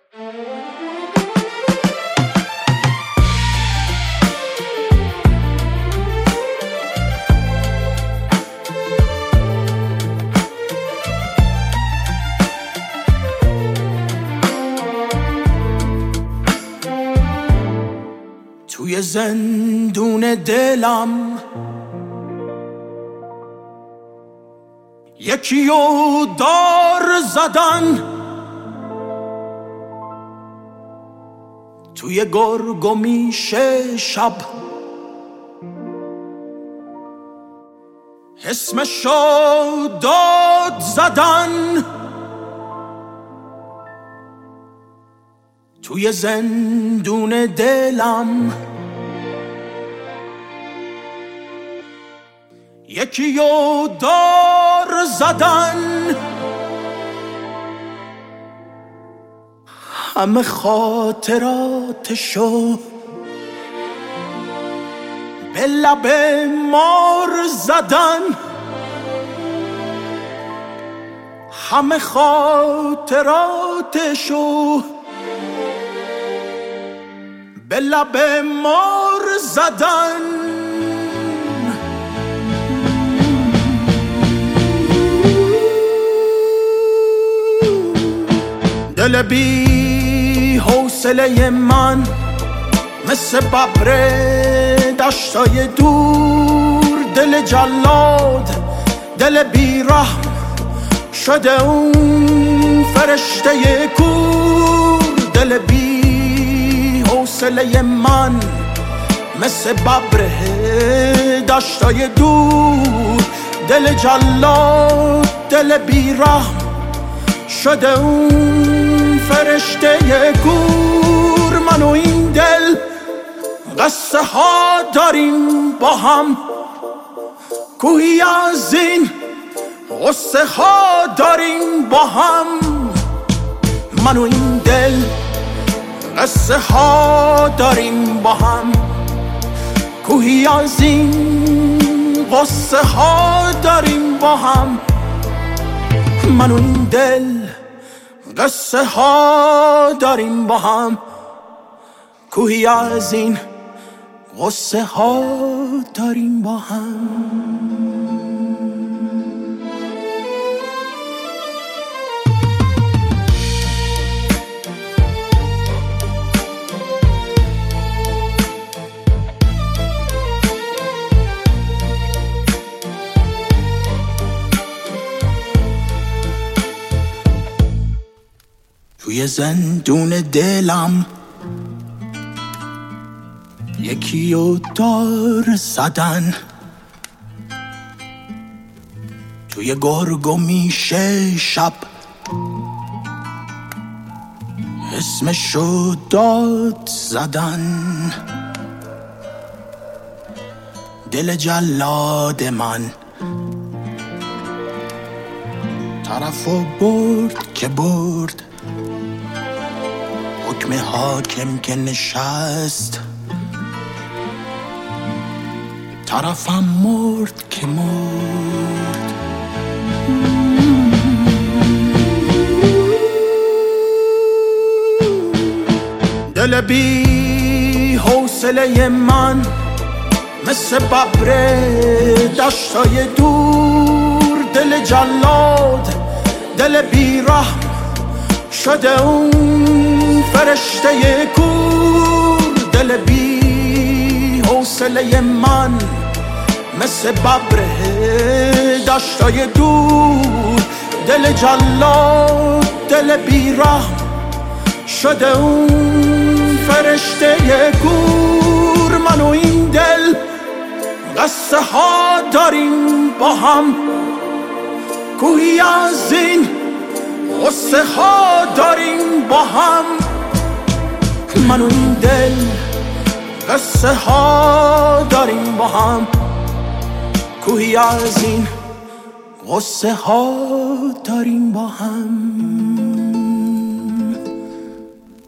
توی زندون دلم یکیو دار زدن، توی گرگ و میشه شب اسمشو داد زدن. توی زندون دلم یکیو دار زدن، همه خاطراتشو به لب مار زدن، همه خاطراتشو به لب مار زدن. دل بی حوصله من مثل ببر دشتای دور، دل جلاد دل بی رحم شده اون فرشته کور. دل بی حوصله من مثل ببر دشتای دور، دل جلاد دل بی رحم شده اون فرشته کور. من و این دل قصه ها داریم با هم، کوهی از این قصه ها داریم با هم. من و این دل قصه ها داریم با هم، کوهی از این قصه ها داریم با هم. من و این دل قصه ها داریم با هم، کوهی از این قصه ها داریم با هم. توی زندون دلم یکیو دار زدن، توی گرگ و میشه شب اسمشو داد زدن. دل جلاد من طرفو برد که برد، حکم حاکم که نشست طرفم مرد که مرد. دل بی حوصله من مثل ببر دشتای دور، دل جلاد دل بی رحم شده اون فرشته کور. دل بی حوصله من مثل ببر دشتای دور، دل جلاد دل بی رحم شده اون فرشته کور. من و این دل قصه ها داریم با هم، کوهی از این قصه ها داریم با هم. من و این دل قصه ها داریم با هم، کوهی از این قصه ها داریم با هم.